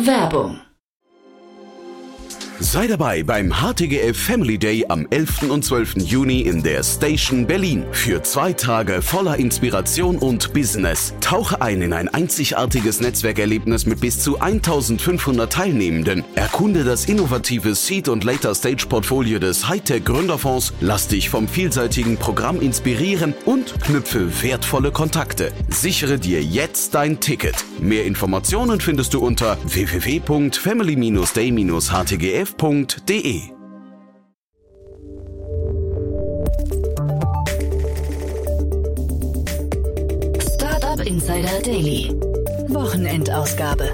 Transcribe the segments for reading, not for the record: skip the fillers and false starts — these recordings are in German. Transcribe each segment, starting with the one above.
Werbung. Sei dabei beim HTGF Family Day am 11. und 12. Juni in der Station Berlin. Für 2 Tage voller Inspiration und Business. Tauche ein in ein einzigartiges Netzwerkerlebnis mit bis zu 1500 Teilnehmenden. Erkunde das innovative Seed- und Later-Stage-Portfolio des Hightech-Gründerfonds. Lass dich vom vielseitigen Programm inspirieren und knüpfe wertvolle Kontakte. Sichere dir jetzt dein Ticket. Mehr Informationen findest du unter www.family-day-htgf.de. Startup Insider Daily. Wochenendausgabe.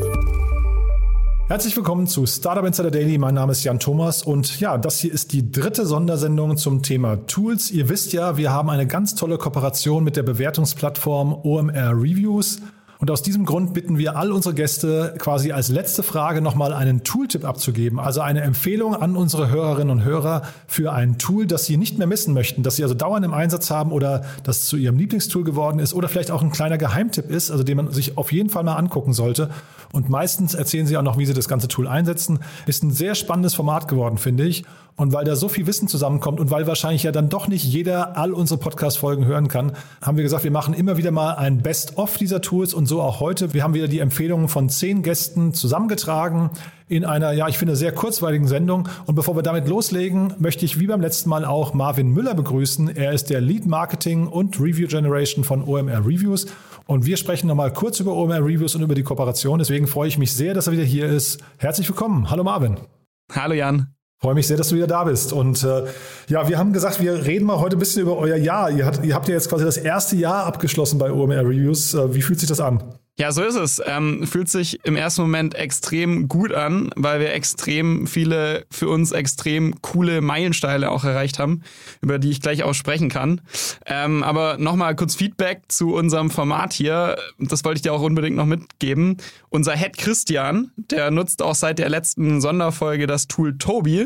Herzlich willkommen zu Startup Insider Daily. Mein Name ist Jan Thomas und ja, das hier ist die 3. Sondersendung zum Thema Tools. Ihr wisst ja, wir haben eine ganz tolle Kooperation mit der Bewertungsplattform OMR Reviews. Und aus diesem Grund bitten wir all unsere Gäste quasi als letzte Frage nochmal einen Tooltip abzugeben. Also eine Empfehlung an unsere Hörerinnen und Hörer für ein Tool, das sie nicht mehr missen möchten, das sie also dauernd im Einsatz haben oder das zu ihrem Lieblingstool geworden ist oder vielleicht auch ein kleiner Geheimtipp ist, also den man sich auf jeden Fall mal angucken sollte. Und meistens erzählen sie auch noch, wie sie das ganze Tool einsetzen. Ist ein sehr spannendes Format geworden, finde ich. Und weil da so viel Wissen zusammenkommt und weil wahrscheinlich ja dann doch nicht jeder all unsere Podcast-Folgen hören kann, haben wir gesagt, wir machen immer wieder mal ein Best-of dieser Tools und so auch heute. Wir haben wieder die Empfehlungen von 10 Gästen zusammengetragen in einer, ja, ich finde, sehr kurzweiligen Sendung. Und bevor wir damit loslegen, möchte ich wie beim letzten Mal auch Marvin Müller begrüßen. Er ist der Lead Marketing und Review Generation von OMR Reviews. Und wir sprechen nochmal kurz über OMR Reviews und über die Kooperation. Deswegen freue ich mich sehr, dass er wieder hier ist. Herzlich willkommen. Hallo Marvin. Hallo Jan. Freue mich sehr, dass du wieder da bist. Und ja, wir haben gesagt, wir reden mal heute ein bisschen über euer Jahr. Ihr habt ja jetzt quasi das erste Jahr abgeschlossen bei OMR Reviews. Wie fühlt sich das an? Ja, so ist es. Fühlt sich im ersten Moment extrem gut an, weil wir extrem viele für uns extrem coole Meilensteine auch erreicht haben, über die ich gleich auch sprechen kann. Aber nochmal kurz Feedback zu unserem Format hier. Das wollte ich dir auch unbedingt noch mitgeben. Unser Head Christian, der nutzt auch seit der letzten Sonderfolge das Tool Tobi.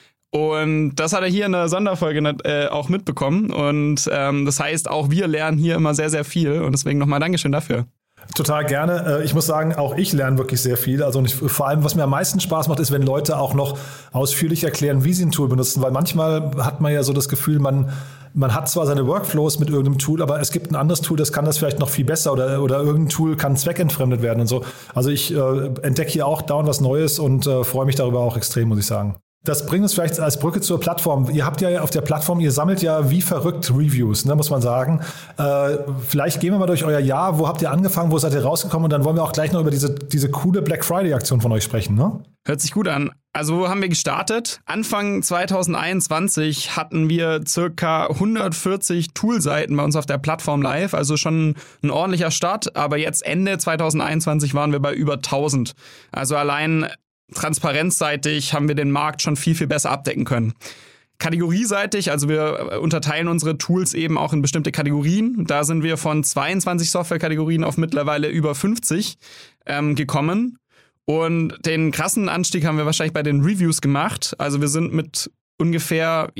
Und das hat er hier in der Sonderfolge auch mitbekommen. Und das heißt, auch wir lernen hier immer sehr, sehr viel. Und deswegen nochmal Dankeschön dafür. Total gerne. Ich muss sagen, auch ich lerne wirklich sehr viel. Also vor allem, was mir am meisten Spaß macht, ist, wenn Leute auch noch ausführlich erklären, wie sie ein Tool benutzen. Weil manchmal hat man ja so das Gefühl, man hat zwar seine Workflows mit irgendeinem Tool, aber es gibt ein anderes Tool, das kann das vielleicht noch viel besser oder irgendein Tool kann zweckentfremdet werden und so. Also ich entdecke hier auch dauernd was Neues und freue mich darüber auch extrem, muss ich sagen. Das bringt uns vielleicht als Brücke zur Plattform. Ihr habt ja auf der Plattform, ihr sammelt ja wie verrückt Reviews, ne, muss man sagen. Vielleicht gehen wir mal durch euer Jahr. Wo habt ihr angefangen? Wo seid ihr rausgekommen? Und dann wollen wir auch gleich noch über diese coole Black Friday-Aktion von euch sprechen, ne? Hört sich gut an. Also wo haben wir gestartet? Anfang 2021 hatten wir circa 140 Toolseiten bei uns auf der Plattform live. Also schon ein ordentlicher Start. Aber jetzt Ende 2021 waren wir bei über 1000. Also allein transparenzseitig haben wir den Markt schon viel, viel besser abdecken können. Kategorieseitig, also wir unterteilen unsere Tools eben auch in bestimmte Kategorien. Da sind wir von 22 Softwarekategorien auf mittlerweile über 50 gekommen. Und den krassen Anstieg haben wir wahrscheinlich bei den Reviews gemacht. Also wir sind mit ungefähr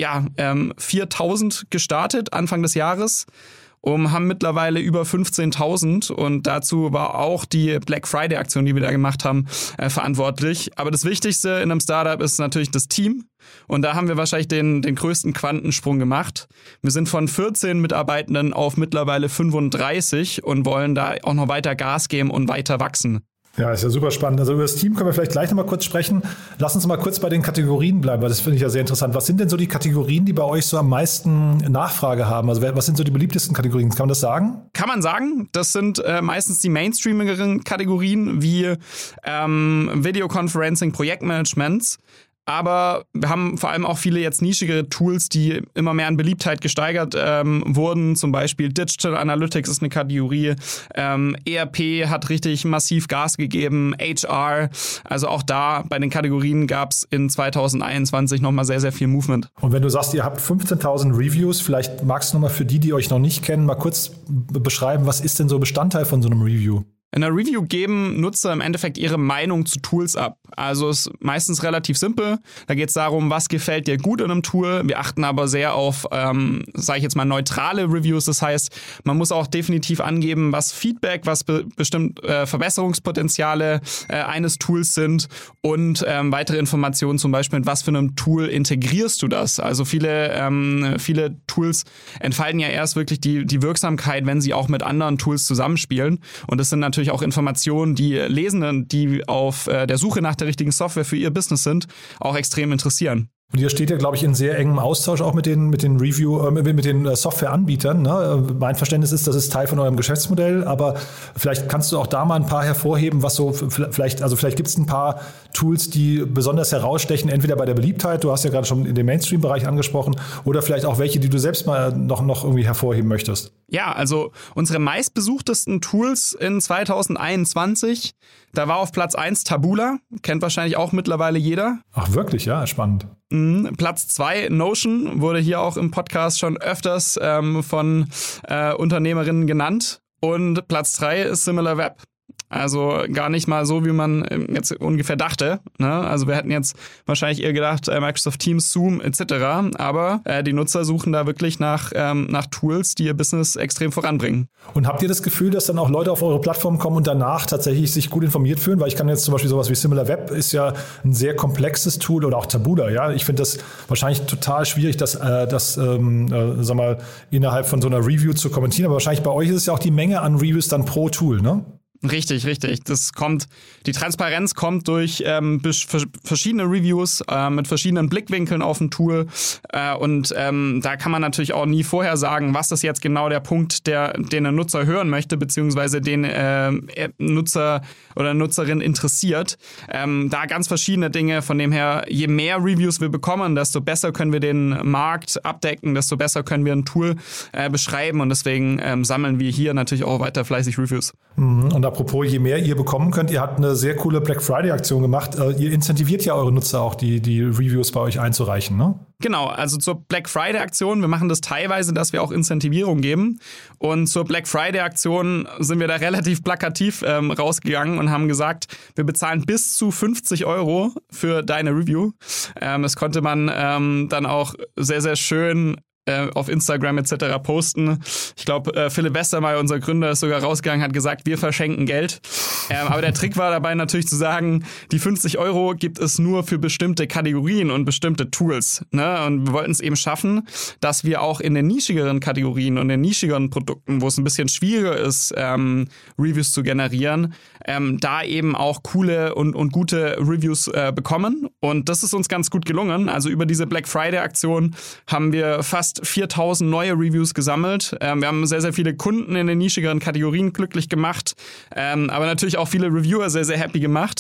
4.000 gestartet Anfang des Jahres. Haben mittlerweile über 15.000 und dazu war auch die Black Friday-Aktion, die wir da gemacht haben, verantwortlich. Aber das Wichtigste in einem Startup ist natürlich das Team und da haben wir wahrscheinlich den größten Quantensprung gemacht. Wir sind von 14 Mitarbeitenden auf mittlerweile 35 und wollen da auch noch weiter Gas geben und weiter wachsen. Ja, ist ja super spannend. Also über das Team können wir vielleicht gleich nochmal kurz sprechen. Lass uns mal kurz bei den Kategorien bleiben, weil das finde ich ja sehr interessant. Was sind denn so die Kategorien, die bei euch so am meisten Nachfrage haben? Also was sind so die beliebtesten Kategorien? Kann man das sagen? Kann man sagen. Das sind meistens die mainstreamigeren Kategorien wie Videoconferencing, Projektmanagements. Aber wir haben vor allem auch viele jetzt nischige Tools, die immer mehr an Beliebtheit gesteigert wurden. Zum Beispiel Digital Analytics ist eine Kategorie. ERP hat richtig massiv Gas gegeben. HR. Also auch da bei den Kategorien gab es in 2021 nochmal sehr, sehr viel Movement. Und wenn du sagst, ihr habt 15.000 Reviews, vielleicht magst du nochmal für die euch noch nicht kennen, mal kurz beschreiben, was ist denn so Bestandteil von so einem Review? In einer Review geben Nutzer im Endeffekt ihre Meinung zu Tools ab. Also ist meistens relativ simpel. Da geht es darum, was gefällt dir gut in einem Tool. Wir achten aber sehr auf, sage ich jetzt mal, neutrale Reviews. Das heißt, man muss auch definitiv angeben, was Feedback, was bestimmt Verbesserungspotenziale eines Tools sind und weitere Informationen, zum Beispiel mit was für einem Tool integrierst du das. Also viele Tools entfalten ja erst wirklich die Wirksamkeit, wenn sie auch mit anderen Tools zusammenspielen. Und das sind natürlich auch Informationen, die Lesenden, die auf der Suche nach der richtigen Software für ihr Business sind, auch extrem interessieren. Und ihr steht ja, glaube ich, in sehr engem Austausch auch mit den Softwareanbietern. Ne? Mein Verständnis ist, das ist Teil von eurem Geschäftsmodell, aber vielleicht kannst du auch da mal ein paar hervorheben, was so vielleicht gibt es ein paar Tools, die besonders herausstechen, entweder bei der Beliebtheit, du hast ja gerade schon in den Mainstream-Bereich angesprochen, oder vielleicht auch welche, die du selbst mal noch irgendwie hervorheben möchtest. Ja, also unsere meistbesuchtesten Tools in 2021, da war auf Platz 1 Taboola, kennt wahrscheinlich auch mittlerweile jeder. Ach wirklich, ja, spannend. Platz 2 Notion, wurde hier auch im Podcast schon öfters von Unternehmerinnen genannt. Und Platz 3 ist SimilarWeb. Also gar nicht mal so, wie man jetzt ungefähr dachte. Ne? Also wir hätten jetzt wahrscheinlich eher gedacht, Microsoft Teams, Zoom etc. Aber die Nutzer suchen da wirklich nach Tools, die ihr Business extrem voranbringen. Und habt ihr das Gefühl, dass dann auch Leute auf eure Plattform kommen und danach tatsächlich sich gut informiert fühlen? Weil ich kann jetzt zum Beispiel sowas wie SimilarWeb ist ja ein sehr komplexes Tool oder auch Taboola. Ja, ich finde das wahrscheinlich total schwierig, das innerhalb von so einer Review zu kommentieren. Aber wahrscheinlich bei euch ist es ja auch die Menge an Reviews dann pro Tool, ne? Richtig. Die Transparenz kommt durch verschiedene Reviews mit verschiedenen Blickwinkeln auf ein Tool und da kann man natürlich auch nie vorher sagen, was ist jetzt genau der Punkt, den ein Nutzer hören möchte, beziehungsweise den Nutzer oder Nutzerin interessiert. Da ganz verschiedene Dinge, von dem her, je mehr Reviews wir bekommen, desto besser können wir den Markt abdecken, desto besser können wir ein Tool beschreiben und deswegen sammeln wir hier natürlich auch weiter fleißig Reviews. Und apropos, je mehr ihr bekommen könnt, ihr habt eine sehr coole Black Friday-Aktion gemacht. Ihr incentiviert ja eure Nutzer auch, die Reviews bei euch einzureichen, ne? Genau, also zur Black Friday-Aktion, wir machen das teilweise, dass wir auch Incentivierung geben. Und zur Black Friday-Aktion sind wir da relativ plakativ rausgegangen und haben gesagt, wir bezahlen bis zu 50 € für deine Review. Das konnte man dann auch sehr, sehr schön auf Instagram etc. posten. Ich glaube, Philipp Westermeier, unser Gründer, ist sogar rausgegangen, hat gesagt, wir verschenken Geld. Aber der Trick war dabei natürlich zu sagen, die 50 € gibt es nur für bestimmte Kategorien und bestimmte Tools. Ne? Und wir wollten es eben schaffen, dass wir auch in den nischigeren Kategorien und den nischigeren Produkten, wo es ein bisschen schwieriger ist, Reviews zu generieren, da eben auch coole und gute Reviews bekommen. Und das ist uns ganz gut gelungen. Also über diese Black Friday-Aktion haben wir fast 4.000 neue Reviews gesammelt. Wir haben sehr, sehr viele Kunden in den nischigeren Kategorien glücklich gemacht, aber natürlich auch viele Reviewer sehr, sehr happy gemacht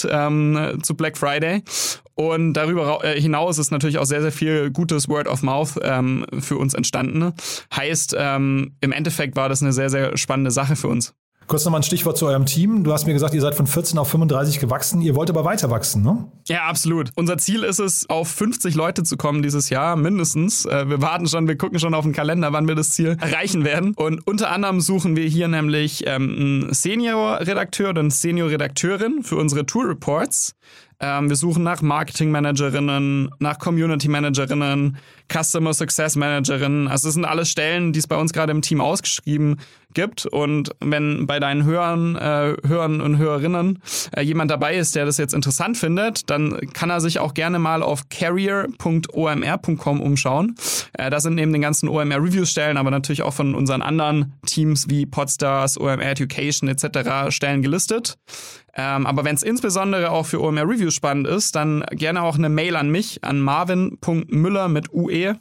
zu Black Friday. Und darüber hinaus ist natürlich auch sehr, sehr viel gutes Word of Mouth für uns entstanden. Heißt, im Endeffekt war das eine sehr, sehr spannende Sache für uns. Kurz nochmal ein Stichwort zu eurem Team. Du hast mir gesagt, ihr seid von 14 auf 35 gewachsen. Ihr wollt aber weiter wachsen, ne? Ja, absolut. Unser Ziel ist es, auf 50 Leute zu kommen dieses Jahr, mindestens. Wir gucken schon auf den Kalender, wann wir das Ziel erreichen werden. Und unter anderem suchen wir hier nämlich einen Senior-Redakteur oder eine Senior-Redakteurin für unsere Tool-Reports. Wir suchen nach Marketing-Managerinnen, nach Community-Managerinnen, Customer Success Managerinnen. Also das sind alles Stellen, die es bei uns gerade im Team ausgeschrieben gibt. Und wenn bei deinen Hörern und Hörerinnen jemand dabei ist, der das jetzt interessant findet, dann kann er sich auch gerne mal auf career.omr.com umschauen. Da sind neben den ganzen OMR-Review-Stellen, aber natürlich auch von unseren anderen Teams wie Podstars, OMR Education etc. Stellen gelistet. Aber wenn es insbesondere auch für OMR Reviews spannend ist, dann gerne auch eine Mail an mich, an marvin.müller mit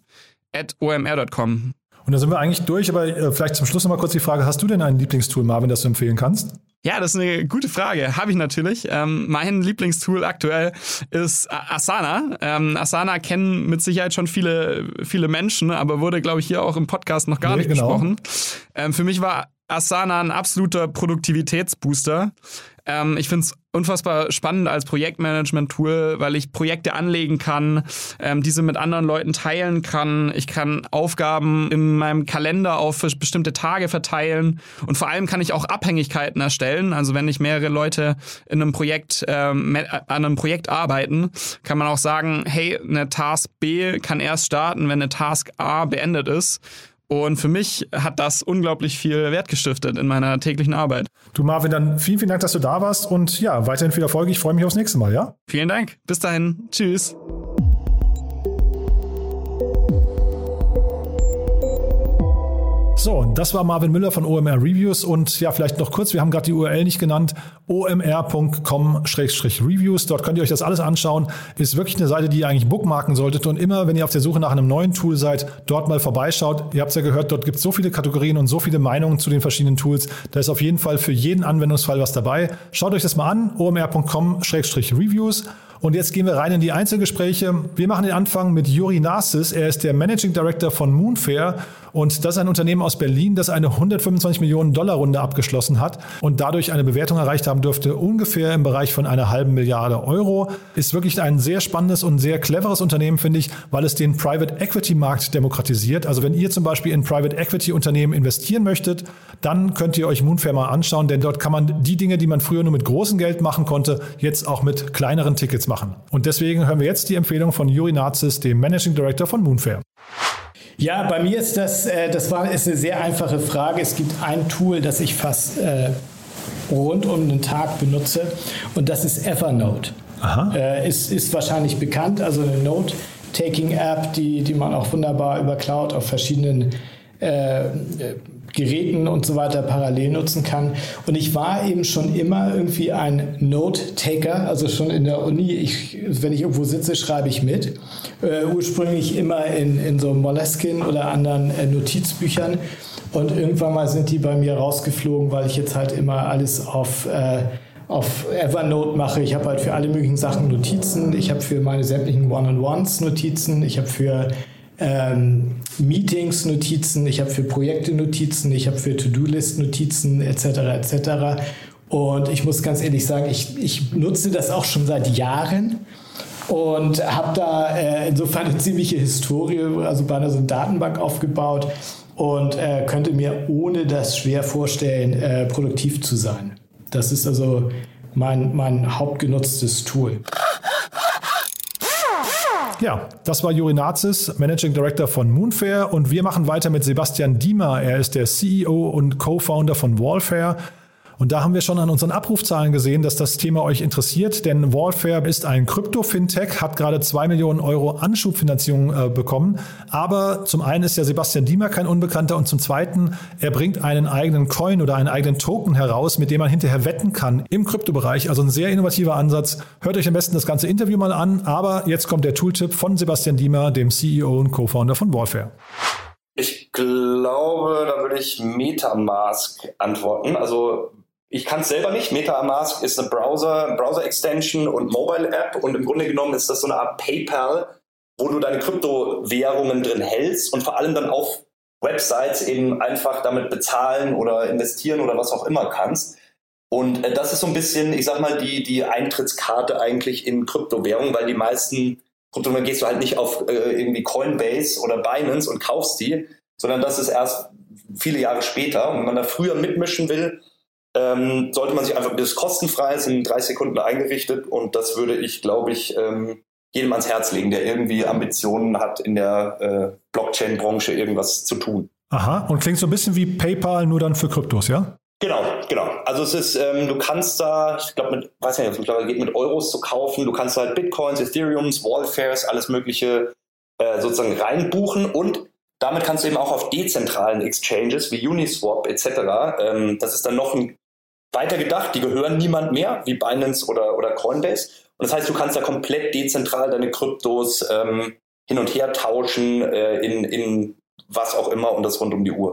ue@omr.com. Und da sind wir eigentlich durch, aber vielleicht zum Schluss noch mal kurz die Frage, hast du denn ein Lieblingstool, Marvin, das du empfehlen kannst? Ja, das ist eine gute Frage. Habe ich natürlich. Mein Lieblingstool aktuell ist Asana. Asana kennen mit Sicherheit schon viele Menschen, aber wurde, glaube ich, hier auch im Podcast noch gar nicht besprochen. Für mich war Asana ein absoluter Produktivitätsbooster. Ich finde es unfassbar spannend als Projektmanagement-Tool, weil ich Projekte anlegen kann, diese mit anderen Leuten teilen kann. Ich kann Aufgaben in meinem Kalender auf bestimmte Tage verteilen und vor allem kann ich auch Abhängigkeiten erstellen. Also wenn ich mehrere Leute in einem Projekt, an einem Projekt arbeiten, kann man auch sagen, hey, eine Task B kann erst starten, wenn eine Task A beendet ist. Und für mich hat das unglaublich viel Wert gestiftet in meiner täglichen Arbeit. Du Marvin, dann vielen Dank, dass du da warst und ja, weiterhin viel Erfolg. Ich freue mich aufs nächste Mal, ja? Vielen Dank. Bis dahin. Tschüss. So, das war Marvin Müller von OMR Reviews und ja, vielleicht noch kurz, wir haben gerade die URL nicht genannt, omr.com/reviews, dort könnt ihr euch das alles anschauen, ist wirklich eine Seite, die ihr eigentlich bookmarken solltet und immer, wenn ihr auf der Suche nach einem neuen Tool seid, dort mal vorbeischaut. Ihr habt es ja gehört, dort gibt es so viele Kategorien und so viele Meinungen zu den verschiedenen Tools, da ist auf jeden Fall für jeden Anwendungsfall was dabei. Schaut euch das mal an, omr.com/reviews. Und jetzt gehen wir rein in die Einzelgespräche. Wir machen den Anfang mit Juri Narcis. Er ist der Managing Director von Moonfair. Und das ist ein Unternehmen aus Berlin, das eine 125 Millionen Dollar Runde abgeschlossen hat und dadurch eine Bewertung erreicht haben dürfte, ungefähr im Bereich von einer halben Milliarde Euro. Ist wirklich ein sehr spannendes und sehr cleveres Unternehmen, finde ich, weil es den Private Equity Markt demokratisiert. Also wenn ihr zum Beispiel in Private Equity Unternehmen investieren möchtet, dann könnt ihr euch Moonfair mal anschauen, denn dort kann man die Dinge, die man früher nur mit großem Geld machen konnte, jetzt auch mit kleineren Tickets machen. Und deswegen hören wir jetzt die Empfehlung von Juri Narcis, dem Managing Director von Moonfair. Ja, bei mir ist ist eine sehr einfache Frage. Es gibt ein Tool, das ich fast rund um den Tag benutze und das ist Evernote. Ist wahrscheinlich bekannt, also eine Note-Taking-App, die man auch wunderbar über Cloud auf verschiedenen Geräten und so weiter parallel nutzen kann. Und ich war eben schon immer irgendwie ein Note-Taker, also schon in der Uni, wenn ich irgendwo sitze, schreibe ich mit. Ursprünglich immer in so Moleskine oder anderen Notizbüchern. Und irgendwann mal sind die bei mir rausgeflogen, weil ich jetzt halt immer alles auf Evernote mache. Ich habe halt für alle möglichen Sachen Notizen. Ich habe für meine sämtlichen One-on-Ones Notizen. Ich habe für Meetings Notizen, ich habe für Projekte Notizen, ich habe für To-Do-List Notizen etc. etc. Und ich muss ganz ehrlich sagen, ich nutze das auch schon seit Jahren und habe da insofern eine ziemliche Historie, also bei einer so Datenbank aufgebaut und könnte mir ohne das schwer vorstellen, produktiv zu sein. Das ist also mein hauptgenutztes Tool. Ja, das war Juri Narcis, Managing Director von Moonfair und wir machen weiter mit Sebastian Diemer. Er ist der CEO und Co-Founder von Wallfair. Und da haben wir schon an unseren Abrufzahlen gesehen, dass das Thema euch interessiert, denn Wallfair ist ein Krypto-Fintech, hat gerade 2 Millionen Euro Anschubfinanzierung bekommen. Aber zum einen ist ja Sebastian Diemer kein Unbekannter und zum zweiten, er bringt einen eigenen Coin oder einen eigenen Token heraus, mit dem man hinterher wetten kann im Kryptobereich. Also ein sehr innovativer Ansatz. Hört euch am besten das ganze Interview mal an, aber jetzt kommt der Tooltip von Sebastian Diemer, dem CEO und Co-Founder von Wallfair. Ich glaube, da würde ich MetaMask antworten. Also ich kann es selber nicht. MetaMask ist eine Browser-Extension und Mobile-App und im Grunde genommen ist das so eine Art PayPal, wo du deine Kryptowährungen drin hältst und vor allem dann auf Websites eben einfach damit bezahlen oder investieren oder was auch immer kannst. Und das ist so ein bisschen, ich sag mal, die Eintrittskarte eigentlich in Kryptowährungen, weil die meisten Kryptowährungen gehst du halt nicht auf irgendwie Coinbase oder Binance und kaufst die, sondern das ist erst viele Jahre später. Und wenn man da früher mitmischen will, sollte man sich einfach, das ist kostenfrei, ist in 30 Sekunden eingerichtet und das würde ich, glaube ich, jedem ans Herz legen, der irgendwie Ambitionen hat, in der Blockchain-Branche irgendwas zu tun. Aha, und klingt so ein bisschen wie PayPal, nur dann für Kryptos, ja? Genau. Also es ist, du kannst da, ich glaube, geht mit Euros zu kaufen, du kannst halt Bitcoins, Ethereums, Wallfares, alles mögliche sozusagen reinbuchen und damit kannst du eben auch auf dezentralen Exchanges wie Uniswap etc., das ist dann noch weiter gedacht, die gehören niemand mehr, wie Binance oder Coinbase. Und das heißt, du kannst da komplett dezentral deine Kryptos hin und her tauschen in was auch immer und das rund um die Uhr.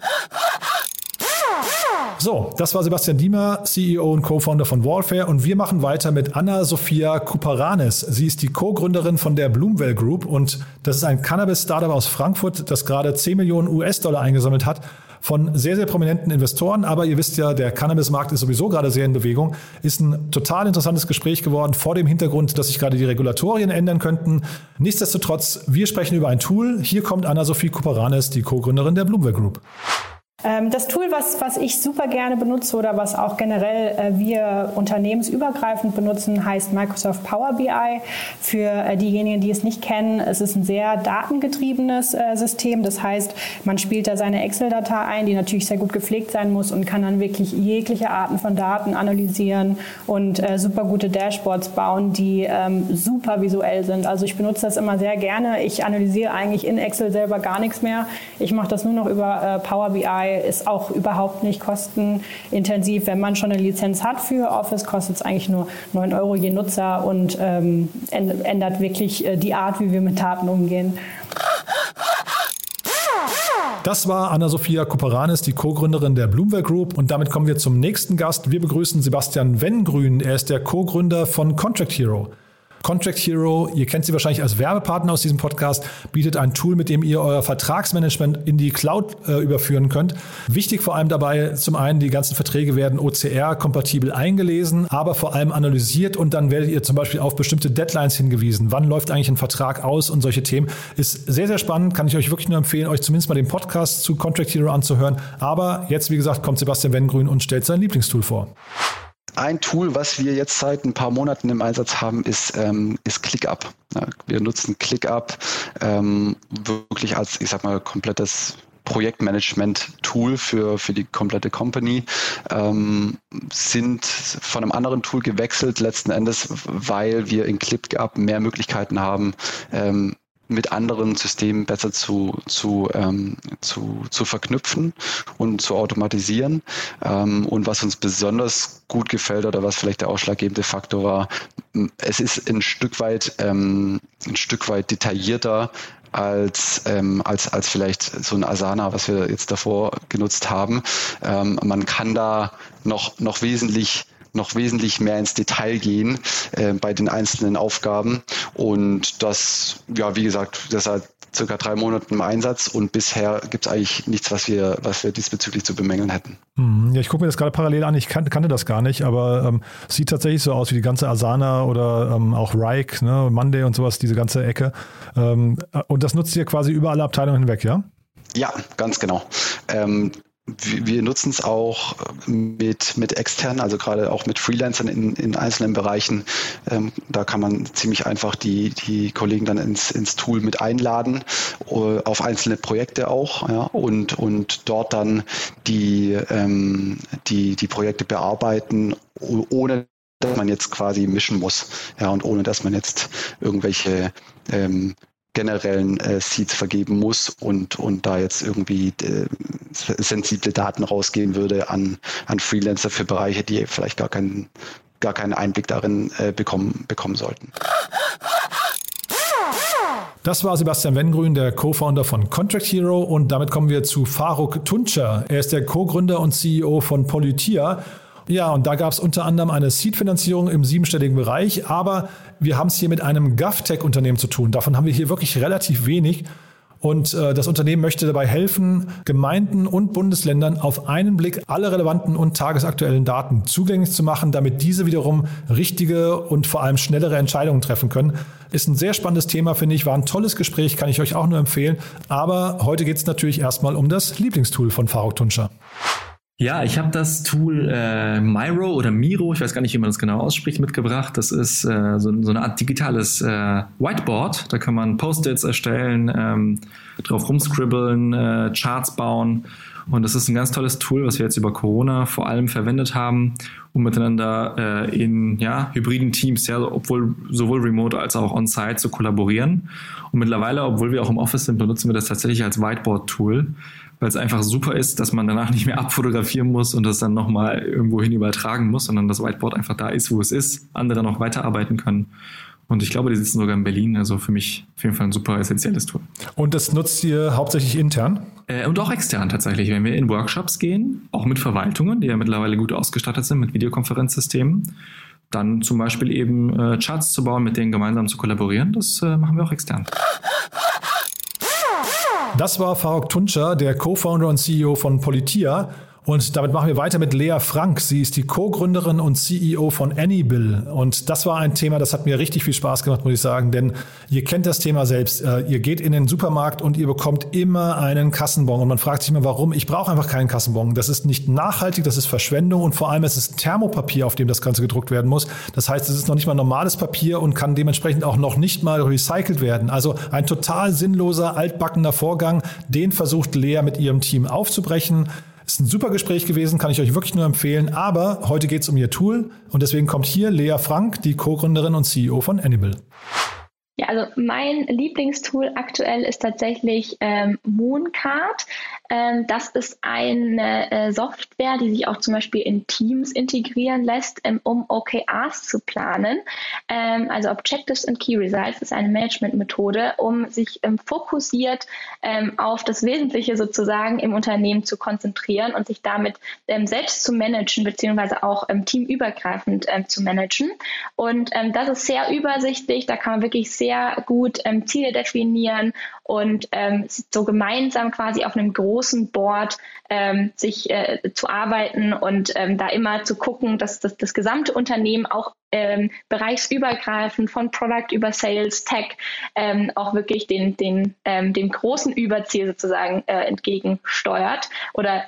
So, das war Sebastian Diemer, CEO und Co-Founder von Wallfair und wir machen weiter mit Anna-Sophia Kuparanis. Sie ist die Co-Gründerin von der Bloomwell Group und das ist ein Cannabis-Startup aus Frankfurt, das gerade 10 Millionen US-Dollar eingesammelt hat. von sehr, sehr prominenten Investoren. Aber ihr wisst ja, der Cannabis-Markt ist sowieso gerade sehr in Bewegung. Ist ein total interessantes Gespräch geworden vor dem Hintergrund, dass sich gerade die Regulatorien ändern könnten. Nichtsdestotrotz, wir sprechen über ein Tool. Hier kommt Anna-Sophie Kuparanes, die Co-Gründerin der Bloomberg Group. Das Tool, was ich super gerne benutze oder was auch generell wir unternehmensübergreifend benutzen, heißt Microsoft Power BI. Für diejenigen, die es nicht kennen, es ist ein sehr datengetriebenes System. Das heißt, man spielt da seine Excel-Datei ein, die natürlich sehr gut gepflegt sein muss und kann dann wirklich jegliche Arten von Daten analysieren und super gute Dashboards bauen, die super visuell sind. Also ich benutze das immer sehr gerne. Ich analysiere eigentlich in Excel selber gar nichts mehr. Ich mache das nur noch über Power BI. Ist auch überhaupt nicht kostenintensiv. Wenn man schon eine Lizenz hat für Office, kostet es eigentlich nur 9 € je Nutzer und ändert wirklich die Art, wie wir mit Daten umgehen. Das war Anna-Sophia Kuparanes, die Co-Gründerin der Bloomberg Group. Und damit kommen wir zum nächsten Gast. Wir begrüßen Sebastian Wengrün. Er ist der Co-Gründer von Contract Hero. Contract Hero, ihr kennt sie wahrscheinlich als Werbepartner aus diesem Podcast, bietet ein Tool, mit dem ihr euer Vertragsmanagement in die Cloud überführen könnt. Wichtig vor allem dabei, zum einen, die ganzen Verträge werden OCR-kompatibel eingelesen, aber vor allem analysiert und dann werdet ihr zum Beispiel auf bestimmte Deadlines hingewiesen. Wann läuft eigentlich ein Vertrag aus und solche Themen. Ist sehr, sehr spannend, kann ich euch wirklich nur empfehlen, euch zumindest mal den Podcast zu Contract Hero anzuhören. Aber jetzt, wie gesagt, kommt Sebastian Wengrün und stellt sein Lieblingstool vor. Ein Tool, was wir jetzt seit ein paar Monaten im Einsatz haben, ist ClickUp. Wir nutzen ClickUp wirklich als, ich sag mal, komplettes Projektmanagement-Tool für die komplette Company, sind von einem anderen Tool gewechselt, letzten Endes, weil wir in ClickUp mehr Möglichkeiten haben, mit anderen Systemen besser zu verknüpfen und zu automatisieren. Und was uns besonders gut gefällt oder was vielleicht der ausschlaggebende Faktor war, es ist ein Stück weit detaillierter als vielleicht so ein Asana, was wir jetzt davor genutzt haben. Man kann da noch wesentlich mehr ins Detail gehen bei den einzelnen Aufgaben. Und das, ja, wie gesagt, das hat circa 3 Monate im Einsatz und bisher gibt es eigentlich nichts, was wir diesbezüglich zu bemängeln hätten. Ja, ich gucke mir das gerade parallel an. Ich kannte das gar nicht, aber sieht tatsächlich so aus wie die ganze Asana oder auch Rike, ne, Monday und sowas, diese ganze Ecke. Und das nutzt ihr quasi über alle Abteilungen hinweg, ja? Ja, ganz genau. Wir nutzen es auch mit externen, also gerade auch mit Freelancern in einzelnen Bereichen. Da kann man ziemlich einfach die Kollegen dann ins Tool mit einladen, auf einzelne Projekte auch, ja, und dort dann die Projekte bearbeiten, ohne dass man jetzt quasi mischen muss, ja, und ohne dass man jetzt irgendwelche generellen Seeds vergeben muss und da jetzt irgendwie sensible Daten rausgehen würde an Freelancer für Bereiche, die vielleicht gar keinen Einblick darin bekommen sollten. Das war Sebastian Wengrün, der Co-Founder von Contract Hero, und damit kommen wir zu Faruk Tuncer. Er ist der Co-Gründer und CEO von Polytia. Ja, und da gab es unter anderem eine Seed-Finanzierung im 7-stelligen Bereich, aber wir haben es hier mit einem GovTech-Unternehmen zu tun. Davon haben wir hier wirklich relativ wenig. Und das Unternehmen möchte dabei helfen, Gemeinden und Bundesländern auf einen Blick alle relevanten und tagesaktuellen Daten zugänglich zu machen, damit diese wiederum richtige und vor allem schnellere Entscheidungen treffen können. Ist ein sehr spannendes Thema, finde ich. War ein tolles Gespräch, kann ich euch auch nur empfehlen. Aber heute geht es natürlich erstmal um das Lieblingstool von Faruk Tuncer. Ja, ich habe das Tool Miro oder Miro, ich weiß gar nicht, wie man das genau ausspricht, mitgebracht. Das ist so eine Art digitales Whiteboard. Da kann man Post-its erstellen, drauf rumscribbeln, Charts bauen. Und das ist ein ganz tolles Tool, was wir jetzt über Corona vor allem verwendet haben, um miteinander in hybriden Teams, sowohl remote als auch on-site zu kollaborieren. Und mittlerweile, obwohl wir auch im Office sind, benutzen wir das tatsächlich als Whiteboard-Tool, weil es einfach super ist, dass man danach nicht mehr abfotografieren muss und das dann nochmal irgendwo hin übertragen muss, sondern das Whiteboard einfach da ist, wo es ist, andere noch weiterarbeiten können. Und ich glaube, die sitzen sogar in Berlin, also für mich auf jeden Fall ein super essentielles Tool. Und das nutzt ihr hauptsächlich intern? Und auch extern tatsächlich, wenn wir in Workshops gehen, auch mit Verwaltungen, die ja mittlerweile gut ausgestattet sind mit Videokonferenzsystemen, dann zum Beispiel eben Charts zu bauen, mit denen gemeinsam zu kollaborieren, das machen wir auch extern. Das war Faruk Tuncer, der Co-Founder und CEO von Politia. Und damit machen wir weiter mit Lea Frank. Sie ist die Co-Gründerin und CEO von Anybill. Und das war ein Thema, das hat mir richtig viel Spaß gemacht, muss ich sagen. Denn ihr kennt das Thema selbst. Ihr geht in den Supermarkt und ihr bekommt immer einen Kassenbon. Und man fragt sich immer, warum? Ich brauche einfach keinen Kassenbon. Das ist nicht nachhaltig, das ist Verschwendung. Und vor allem ist es Thermopapier, auf dem das Ganze gedruckt werden muss. Das heißt, es ist noch nicht mal normales Papier und kann dementsprechend auch noch nicht mal recycelt werden. Also ein total sinnloser, altbackener Vorgang. Den versucht Lea mit ihrem Team aufzubrechen. Ist ein super Gespräch gewesen, kann ich euch wirklich nur empfehlen. Aber heute geht es um ihr Tool und deswegen kommt hier Lea Frank, die Co-Gründerin und CEO von Anybill. Ja, also mein Lieblingstool aktuell ist tatsächlich Mooncard. Das ist eine Software, die sich auch zum Beispiel in Teams integrieren lässt, um OKRs zu planen. Also Objectives and Key Results ist eine Managementmethode, um sich fokussiert auf das Wesentliche sozusagen im Unternehmen zu konzentrieren und sich damit selbst zu managen, beziehungsweise auch teamübergreifend zu managen. Und das ist sehr übersichtlich, da kann man wirklich sehr gut Ziele definieren und so gemeinsam quasi auf einem großen Board sich zu arbeiten und da immer zu gucken, dass das gesamte Unternehmen auch bereichsübergreifend von Product über Sales, Tech auch wirklich dem großen Überziel sozusagen entgegensteuert oder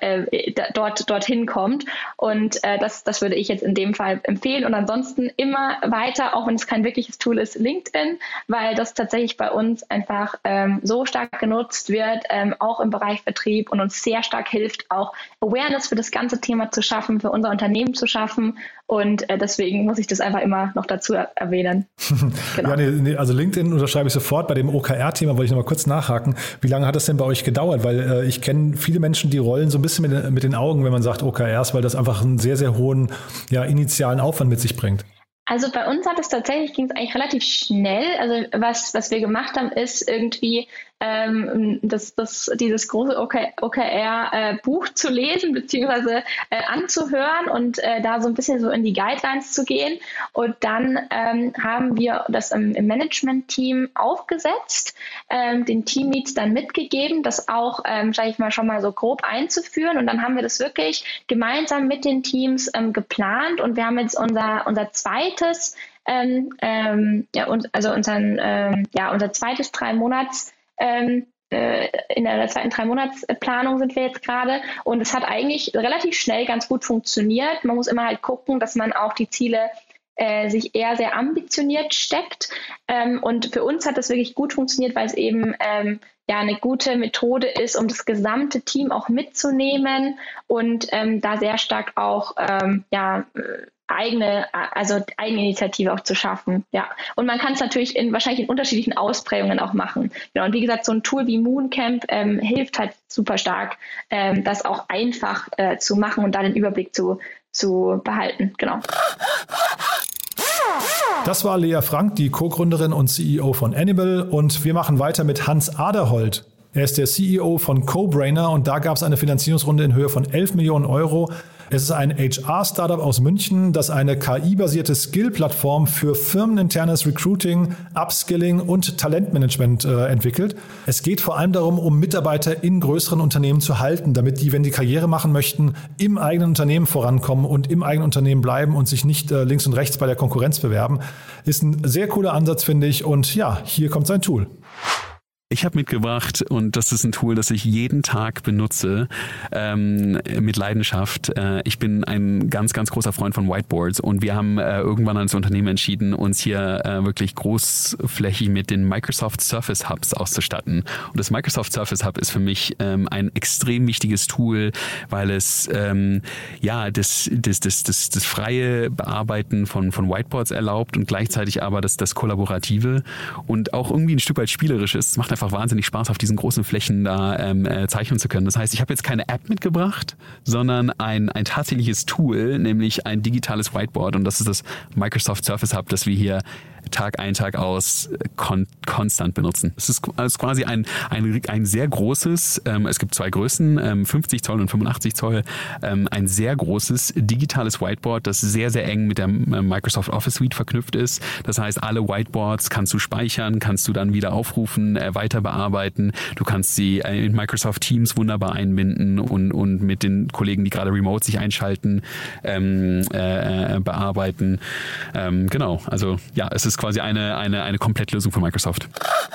dorthin kommt. Und das würde ich jetzt in dem Fall empfehlen. Und ansonsten immer weiter, auch wenn es kein wirkliches Tool ist, LinkedIn, weil das tatsächlich bei uns einfach so stark genutzt wird, auch im Bereich Vertrieb und uns sehr stark hilft, auch Awareness für das ganze Thema zu schaffen, für unser Unternehmen zu schaffen. Und deswegen muss ich das einfach immer noch dazu erwähnen. Genau. Ja, also LinkedIn unterschreibe ich sofort. Bei dem OKR-Thema wollte ich noch mal kurz nachhaken. Wie lange hat das denn bei euch gedauert? Weil ich kenne viele Menschen, die rollen so ein bisschen mit den Augen, wenn man sagt OKRs, weil das einfach einen sehr, sehr hohen initialen Aufwand mit sich bringt. Also bei uns ging es eigentlich relativ schnell. Also was wir gemacht haben, ist irgendwie dieses große OKR-Buch zu lesen beziehungsweise anzuhören und da so ein bisschen so in die Guidelines zu gehen. Und dann haben wir das im Management-Team aufgesetzt, den Teamleads dann mitgegeben, das auch, sage ich mal, schon mal so grob einzuführen. Und dann haben wir das wirklich gemeinsam mit den Teams geplant. Und wir haben jetzt unser zweites, unser zweites 3 Monats in der zweiten 3-Monats-Planung sind wir jetzt gerade und es hat eigentlich relativ schnell ganz gut funktioniert. Man muss immer halt gucken, dass man auch die Ziele sich eher sehr ambitioniert steckt und für uns hat das wirklich gut funktioniert, weil es eben eine gute Methode ist, um das gesamte Team auch mitzunehmen und da sehr stark auch Eigeninitiative auch zu schaffen. Ja. Und man kann es natürlich wahrscheinlich in unterschiedlichen Ausprägungen auch machen. Genau. Und wie gesagt, so ein Tool wie Mooncamp hilft halt super stark, das auch einfach zu machen und da den Überblick zu behalten. Genau. Das war Lea Frank, die Co-Gründerin und CEO von Anybill. Und wir machen weiter mit Hans Aderholt. Er ist der CEO von CoBrainer und da gab es eine Finanzierungsrunde in Höhe von 11 Millionen Euro. Es ist ein HR-Startup aus München, das eine KI-basierte Skill-Plattform für firmeninternes Recruiting, Upskilling und Talentmanagement entwickelt. Es geht vor allem darum, um Mitarbeiter in größeren Unternehmen zu halten, damit die, wenn die Karriere machen möchten, im eigenen Unternehmen vorankommen und im eigenen Unternehmen bleiben und sich nicht links und rechts bei der Konkurrenz bewerben. Ist ein sehr cooler Ansatz, finde ich. Und ja, hier kommt sein Tool. Ich habe mitgebracht und das ist ein Tool, das ich jeden Tag benutze mit Leidenschaft. Ich bin ein ganz, ganz großer Freund von Whiteboards und wir haben irgendwann als Unternehmen entschieden, uns hier wirklich großflächig mit den Microsoft Surface Hubs auszustatten. Und das Microsoft Surface Hub ist für mich ein extrem wichtiges Tool, weil es das freie Bearbeiten von Whiteboards erlaubt und gleichzeitig aber das Kollaborative und auch irgendwie ein Stück weit spielerisch ist. Es macht einfach wahnsinnig Spaß, auf diesen großen Flächen da zeichnen zu können. Das heißt, ich habe jetzt keine App mitgebracht, sondern ein tatsächliches Tool, nämlich ein digitales Whiteboard und das ist das Microsoft Surface Hub, das wir hier Tag ein, Tag aus konstant benutzen. Es ist quasi ein sehr großes, es gibt 2 Größen, 50 Zoll und 85 Zoll, ein sehr großes digitales Whiteboard, das sehr, sehr eng mit der Microsoft Office Suite verknüpft ist. Das heißt, alle Whiteboards kannst du speichern, kannst du dann wieder aufrufen, weiter bearbeiten. Du kannst sie in Microsoft Teams wunderbar einbinden und mit den Kollegen, die gerade remote sich einschalten, bearbeiten. Genau, also ja, es ist quasi eine Komplettlösung von Microsoft.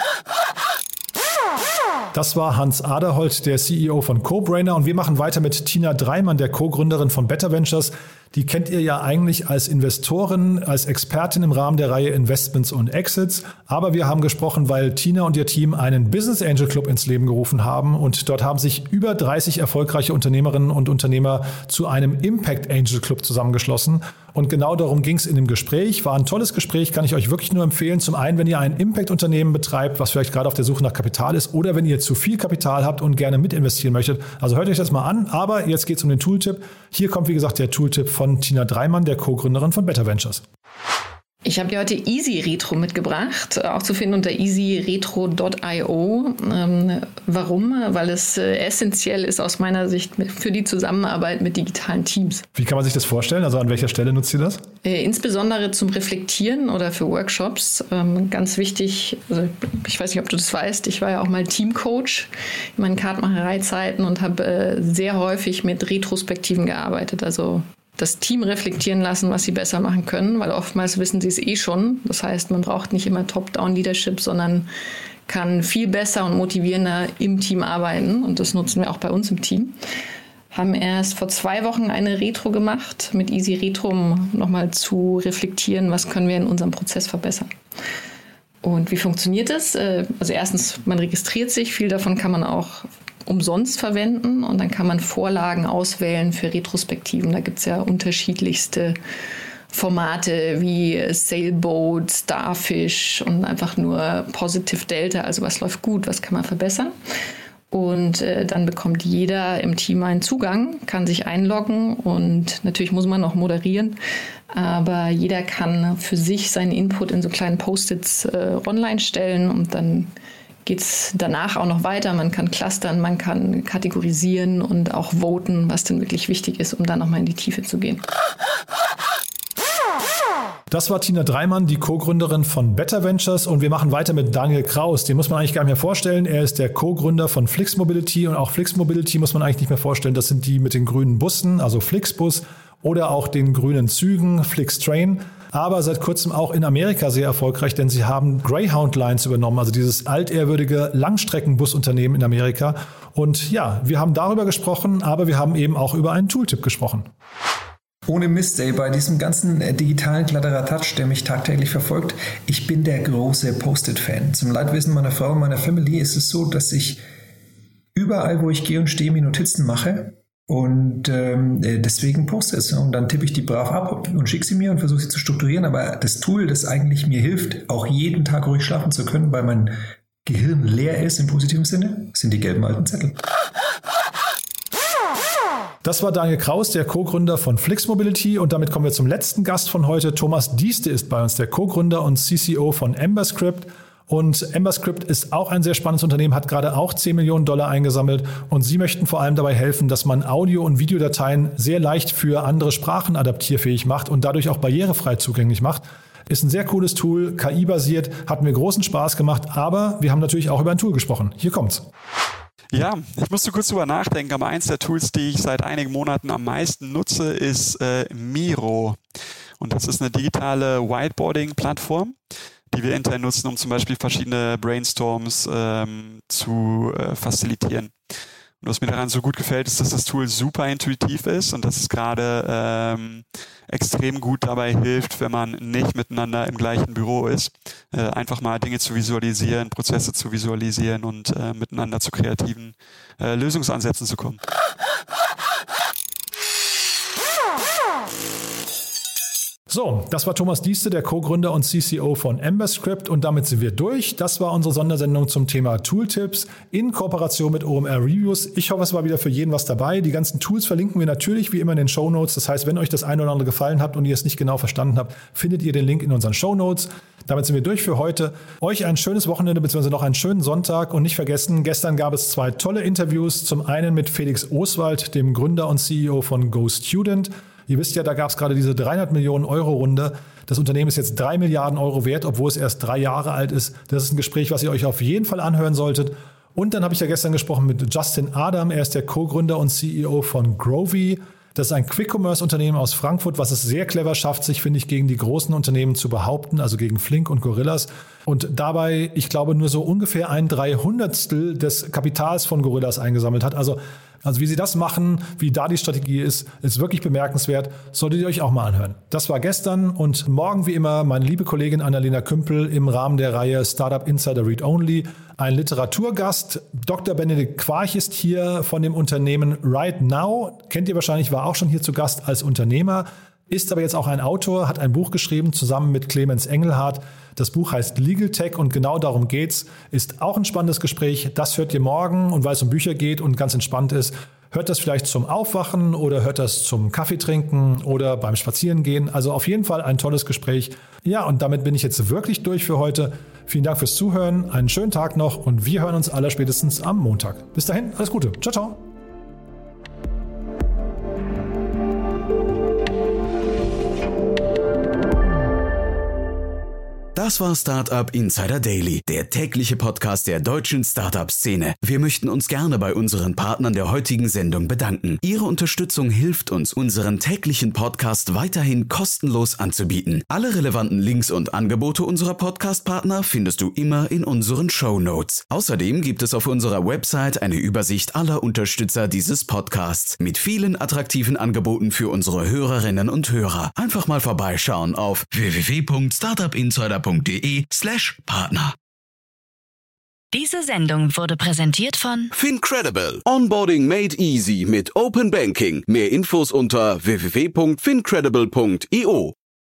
Das war Hans Aderholt, der CEO von CoBrainer, und wir machen weiter mit Tina Dreimann, der Co-Gründerin von Better Ventures. Die kennt ihr ja eigentlich als Investorin, als Expertin im Rahmen der Reihe Investments und Exits. Aber wir haben gesprochen, weil Tina und ihr Team einen Business Angel Club ins Leben gerufen haben. Und dort haben sich über 30 erfolgreiche Unternehmerinnen und Unternehmer zu einem Impact Angel Club zusammengeschlossen. Und genau darum ging es in dem Gespräch. War ein tolles Gespräch, kann ich euch wirklich nur empfehlen. Zum einen, wenn ihr ein Impact-Unternehmen betreibt, was vielleicht gerade auf der Suche nach Kapital ist, oder wenn ihr zu viel Kapital habt und gerne mitinvestieren möchtet. Also hört euch das mal an. Aber jetzt geht es um den Tooltip. Hier kommt, wie gesagt, der Tooltip von Tina Dreimann, der Co-Gründerin von Better Ventures. Ich habe dir heute Easy Retro mitgebracht, auch zu finden unter easyretro.io. Warum? Weil es essentiell ist aus meiner Sicht für die Zusammenarbeit mit digitalen Teams. Wie kann man sich das vorstellen? Also an welcher Stelle nutzt ihr das? Insbesondere zum Reflektieren oder für Workshops. Ganz wichtig, also ich weiß nicht, ob du das weißt, ich war ja auch mal Teamcoach in meinen Kartmachereizeiten und habe sehr häufig mit Retrospektiven gearbeitet, also das Team reflektieren lassen, was sie besser machen können, weil oftmals wissen sie es eh schon. Das heißt, man braucht nicht immer Top-Down-Leadership, sondern kann viel besser und motivierender im Team arbeiten. Und das nutzen wir auch bei uns im Team. Haben erst vor 2 Wochen eine Retro gemacht mit Easy Retro, um nochmal zu reflektieren, was können wir in unserem Prozess verbessern. Und wie funktioniert das? Also erstens, man registriert sich. Viel davon kann man auch umsonst verwenden und dann kann man Vorlagen auswählen für Retrospektiven. Da gibt es ja unterschiedlichste Formate wie Sailboat, Starfish und einfach nur Positive Delta, also was läuft gut, was kann man verbessern. Und dann bekommt jeder im Team einen Zugang, kann sich einloggen und natürlich muss man noch moderieren, aber jeder kann für sich seinen Input in so kleinen Post-its online stellen und dann geht es danach auch noch weiter. Man kann clustern, man kann kategorisieren und auch voten, was denn wirklich wichtig ist, um dann nochmal in die Tiefe zu gehen. Das war Tina Dreimann, die Co-Gründerin von Better Ventures, und wir machen weiter mit Daniel Kraus. Den muss man eigentlich gar nicht mehr vorstellen. Er ist der Co-Gründer von Flix Mobility, und auch Flix Mobility muss man eigentlich nicht mehr vorstellen. Das sind die mit den grünen Bussen, also Flixbus, oder auch den grünen Zügen, Flixtrain. Aber seit kurzem auch in Amerika sehr erfolgreich, denn sie haben Greyhound Lines übernommen, also dieses altehrwürdige Langstreckenbusunternehmen in Amerika. Und ja, wir haben darüber gesprochen, aber wir haben eben auch über einen Tooltip gesprochen. Ohne Mist, ey, bei diesem ganzen digitalen Kladderadatsch, der mich tagtäglich verfolgt, ich bin der große Post-it-Fan. Zum Leidwesen meiner Frau und meiner Family ist es so, dass ich überall, wo ich gehe und stehe, mir Notizen mache. Und deswegen Post-its. Und dann tippe ich die brav ab und schicke sie mir und versuche sie zu strukturieren. Aber das Tool, das eigentlich mir hilft, auch jeden Tag ruhig schlafen zu können, weil mein Gehirn leer ist im positiven Sinne, sind die gelben alten Zettel. Das war Daniel Kraus, der Co-Gründer von Flix Mobility, und damit kommen wir zum letzten Gast von heute. Thomas Dieste ist bei uns, der Co-Gründer und CCO von Emberscript. Und Emberscript ist auch ein sehr spannendes Unternehmen, hat gerade auch $10 Millionen eingesammelt, und sie möchten vor allem dabei helfen, dass man Audio- und Videodateien sehr leicht für andere Sprachen adaptierfähig macht und dadurch auch barrierefrei zugänglich macht. Ist ein sehr cooles Tool, KI-basiert, hat mir großen Spaß gemacht, aber wir haben natürlich auch über ein Tool gesprochen. Hier kommt's. Ja, ich musste kurz drüber nachdenken, aber eins der Tools, die ich seit einigen Monaten am meisten nutze, ist Miro. Und das ist eine digitale Whiteboarding-Plattform, die wir intern nutzen, um zum Beispiel verschiedene Brainstorms zu facilitieren. Und was mir daran so gut gefällt, ist, dass das Tool super intuitiv ist und dass es gerade extrem gut dabei hilft, wenn man nicht miteinander im gleichen Büro ist, einfach mal Dinge zu visualisieren, Prozesse zu visualisieren und miteinander zu kreativen Lösungsansätzen zu kommen. So, das war Thomas Dieste, der Co-Gründer und CCO von Emberscript, und damit sind wir durch. Das war unsere Sondersendung zum Thema Tooltips in Kooperation mit OMR Reviews. Ich hoffe, es war wieder für jeden was dabei. Die ganzen Tools verlinken wir natürlich wie immer in den Shownotes. Das heißt, wenn euch das eine oder andere gefallen hat und ihr es nicht genau verstanden habt, findet ihr den Link in unseren Shownotes. Damit sind wir durch für heute. Euch ein schönes Wochenende bzw. noch einen schönen Sonntag, und nicht vergessen, gestern gab es 2 tolle Interviews. Zum einen mit Felix Oswald, dem Gründer und CEO von GoStudent. Ihr wisst ja, da gab es gerade diese 300 Millionen Euro Runde. Das Unternehmen ist jetzt 3 Milliarden Euro wert, obwohl es erst 3 Jahre alt ist. Das ist ein Gespräch, was ihr euch auf jeden Fall anhören solltet. Und dann habe ich ja gestern gesprochen mit Justin Adam. Er ist der Co-Gründer und CEO von Grovy. Das ist ein Quick-Commerce-Unternehmen aus Frankfurt, was es sehr clever schafft, sich, finde ich, gegen die großen Unternehmen zu behaupten, also gegen Flink und Gorillas. Und dabei, ich glaube, nur so ungefähr 1/300 des Kapitals von Gorillas eingesammelt hat. Also wie sie das machen, wie da die Strategie ist wirklich bemerkenswert. Solltet ihr euch auch mal anhören. Das war gestern und morgen wie immer meine liebe Kollegin Annalena Kümpel im Rahmen der Reihe Startup Insider Read Only. Ein Literaturgast. Dr. Benedikt Quarch ist hier von dem Unternehmen Right Now. Kennt ihr wahrscheinlich, war auch schon hier zu Gast als Unternehmer. Ist aber jetzt auch ein Autor, hat ein Buch geschrieben zusammen mit Clemens Engelhardt. Das Buch heißt Legal Tech und genau darum geht's. Ist auch ein spannendes Gespräch. Das hört ihr morgen und weil es um Bücher geht und ganz entspannt ist, hört das vielleicht zum Aufwachen oder hört das zum Kaffee trinken oder beim Spazierengehen. Also auf jeden Fall ein tolles Gespräch. Ja, und damit bin ich jetzt wirklich durch für heute. Vielen Dank fürs Zuhören, einen schönen Tag noch und wir hören uns aller spätestens am Montag. Bis dahin, alles Gute. Ciao, ciao. Das war Startup Insider Daily, der tägliche Podcast der deutschen Startup-Szene. Wir möchten uns gerne bei unseren Partnern der heutigen Sendung bedanken. Ihre Unterstützung hilft uns, unseren täglichen Podcast weiterhin kostenlos anzubieten. Alle relevanten Links und Angebote unserer Podcast-Partner findest du immer in unseren Shownotes. Außerdem gibt es auf unserer Website eine Übersicht aller Unterstützer dieses Podcasts mit vielen attraktiven Angeboten für unsere Hörerinnen und Hörer. Einfach mal vorbeischauen auf www.startupinsider.de/Partner. Diese Sendung wurde präsentiert von Fincredible. Onboarding made easy mit Open Banking. Mehr Infos unter www.fincredible.io.